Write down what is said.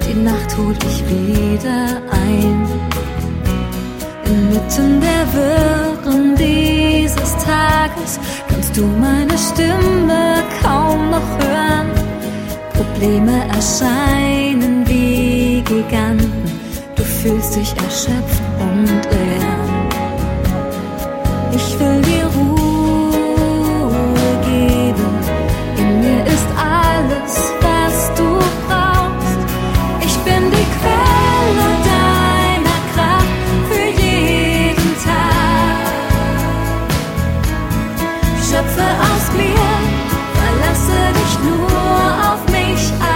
die Nacht hol ich wieder ein. Inmitten der Wirren dieses Tages kannst du meine Stimme kaum noch hören. Probleme erscheinen wie Giganten, du fühlst dich erschöpft und leer. Ich will dir Ruhe geben, in mir ist alles, was du brauchst. Ich bin die Quelle deiner Kraft für jeden Tag. Schöpfe aus mir, verlasse dich nur auf mich.